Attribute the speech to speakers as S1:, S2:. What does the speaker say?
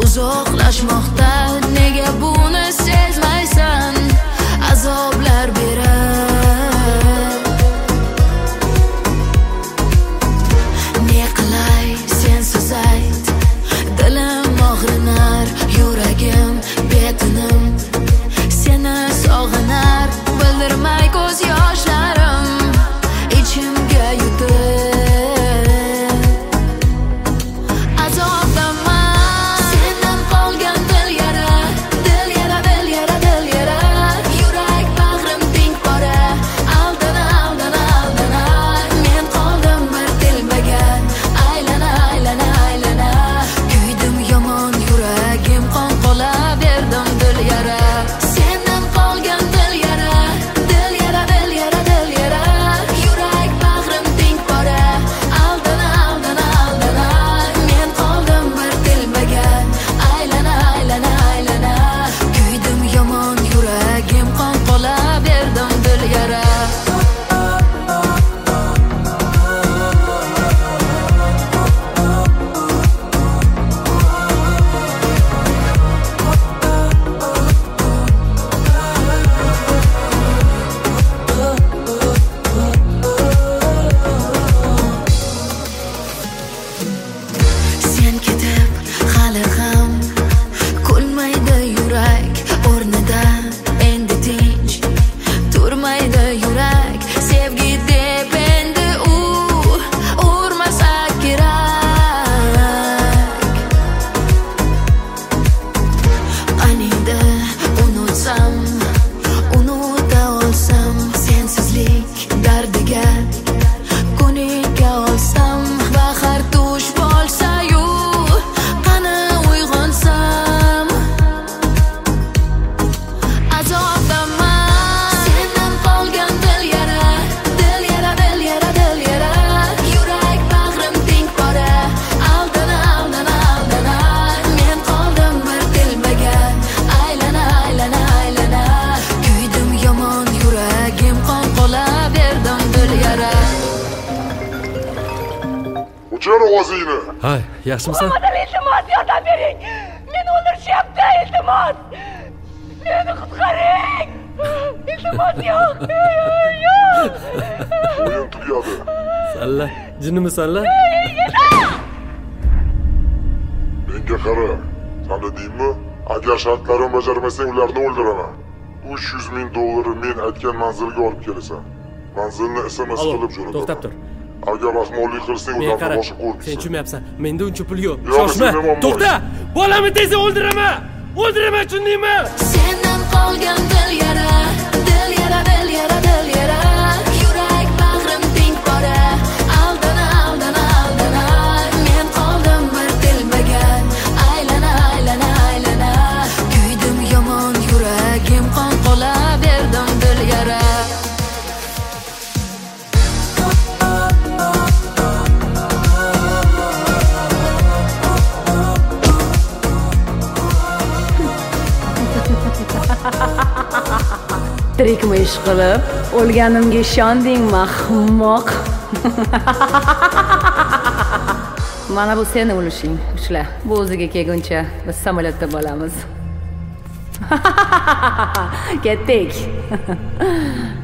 S1: uzoqlashmoqda. Nega buni sezmaysan? Azoblar berar. Ne qilay sensiz ayt, dilim og'rinar, yuragim betinim seni sog'inar. Bildirmay ko'z yoshlarim ichimga yutib azobdaman. Sendan qolgan dil yara, dil yara, dil yara, dil yara. Yurak bag'rim teng pora, aldana, aldana, aldana. Men qoldim bir tilmagan, aylana, aylana, aylana. Kuydim yomon, yuragim qon qola berdim dil yara. Sendan qolgan dil yara, dil yara, dil yara, dil yara. Yurak bag'rim teng pora, aldana, aldana, aldana. Men qoldim bir tilmagan, aylana, aylana, aylana. Kuydim yomon, yuragim qon qola berdim dil yara. Sen ketib hali ham kulmaydi yurak o'rnida. Endi tinch turmaydi yurak. Sevgi deb endi u urmasa kerak. Qaniydi unutsam, unuta olsam, sensizlik dardiga ko'nika olsam. Bahar tush bo'lsa-yu qani uyg'onsam azobdaman. Sendan qolgan dil yara, dil yara, dil yara, dil yara. Yurak bag'rim teng pora, aldana, aldana, aldana. Men qoldim bir tilmagan, aylana, aylana, aylana. Kuydim yomon, yuragim qon qola berdim dil yara.
S2: O'chir ovozingni.
S3: Hay, yaxshimisan?
S4: Omadil, iltimos yordam bering. Meni o'ldirishyapti, iltimos. Meni qutqaring. Iltimos, yo'q.
S2: O'yin tugadi.
S3: Salla, jinnimisan-la?
S2: Menga qara. Sana deymi? Agar shartlarimni bajarmasang, ularni o'ldiraman. $300,000 men aytgan manzilga olib kelasan. Manzilni SMS qilib jo'nataman.
S3: To'xtab tur.
S2: Agar rahmonlik qilsang,
S3: Men
S2: ularni
S3: qara.
S2: boshqa
S3: Sen
S2: qo'yibsan.
S3: tushunmayapsan. Menda uncha pul yo'q.
S2: Yo'q,
S3: Shoshma.
S2: sen nima
S3: To'xta. Bolamni tezda o'ldiraman. O'ldiraman, tushundingmi?
S1: Sendan qolgan dil yara, dil yara, dil yara, dil yara. Yurak bag'rim teng pora, aldana, aldana, aldana. Men qoldim bir tilmagan, aylana, aylana, aylana. Kuydim yomon, yuragim qon qola berdim dil yara.
S4: Tirikmi ish qilib, o'lganimga ishondingmi, ahmoq? Mana bu seni ulushing. Ushla. Bu o'ziga kelguncha biz samolyotda bo'lamiz. Ketdik.